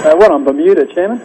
One on Bermuda, Chairman.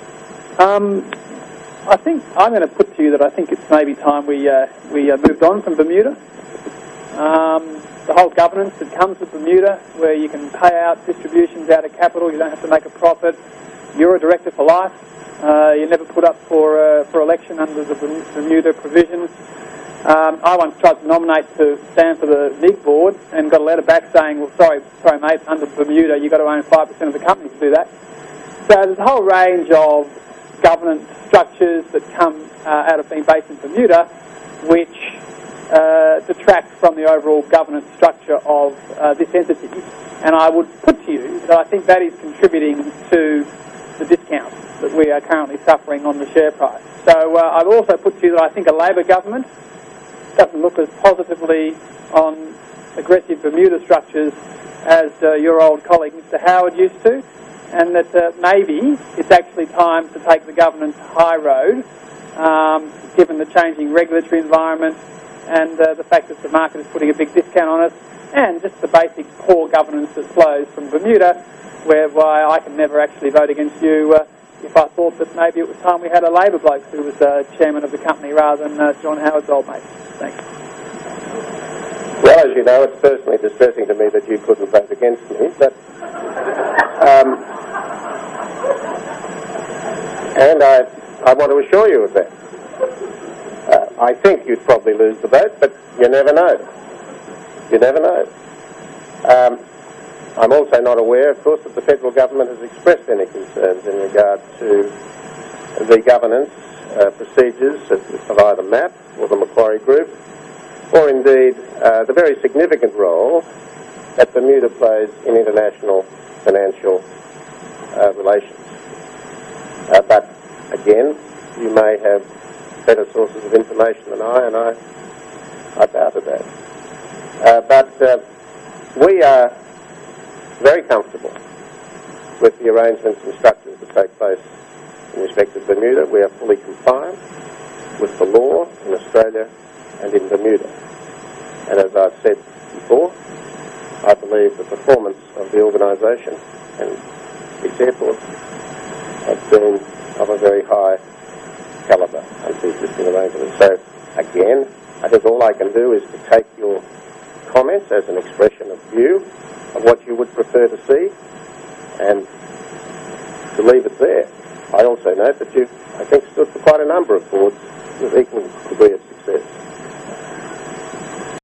I think I'm going to put to you that I think it's maybe time we moved on from Bermuda. The whole governance that comes with Bermuda, where you can pay out distributions out of capital, you don't have to make a profit. You're a director for life. You're never put up for election under the Bermuda provisions. I once tried to nominate to stand for the NIG board and got a letter back saying, well, sorry mate, under Bermuda you've got to own 5% of the company to do that. So there's a whole range of governance structures that come out of being based in Bermuda, which detract from the overall governance structure of this entity. And I would put to you that I think that is contributing to the discount that we are currently suffering on the share price. So I'd also put to you that I think a Labor government doesn't look as positively on aggressive Bermuda structures as your old colleague Mr Howard used to, and that maybe it's actually time to take the governance high road, given the changing regulatory environment and the fact that the market is putting a big discount on us, and just the basic poor governance that flows from Bermuda, whereby I can never actually vote against you if I thought that maybe it was time we had a Labor bloke who was chairman of the company rather than John Howard's old mate. Thanks. Well, as you know, it's personally distressing to me that you couldn't vote against me, but and I want to assure you of that. I think you'd probably lose the vote, but you never know. You never know. I'm also not aware, of course, that the federal government has expressed any concerns in regard to the governance procedures of either MAP or the Macquarie Group, or indeed the very significant role that Bermuda plays in international financial relations. But again, you may have better sources of information than I, and I bow to that. But we are very comfortable with the arrangements and structures that take place in respect of Bermuda. We are fully compliant with the law in Australia and in Bermuda. And as I've said before, I believe the performance of the organisation and its airports has been of a very high calibre under the existing arrangements. So, again, I think all I can do is to take your comments as an expression of view of what you would prefer to see and to leave it there. I also note that you've, I think, stood for quite a number of boards with equal degree of